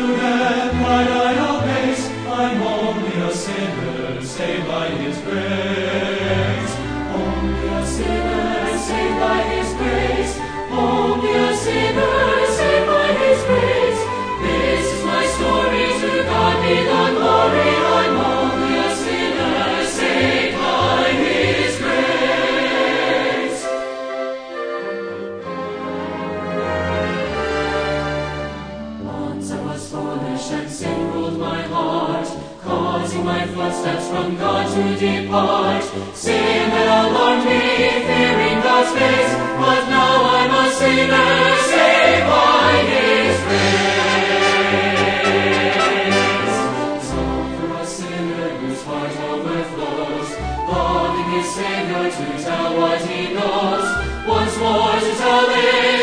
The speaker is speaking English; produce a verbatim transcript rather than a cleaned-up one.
them cried I amaze, I'm only a sinner, saved by His grace. Only a sinner, saved by His grace. Only a sinner, saved by His grace. This is my story, to God be the glory. I'm only a sinner, saved by His grace. Once I was foolish and sin ruled my heart, causing my footsteps from God to depart. Sin had alarmed me, fearing God's face, but now I'm a sinner, saved by His grace. So for a sinner whose heart overflows, loving His Savior to tell what he knows, once more to tell His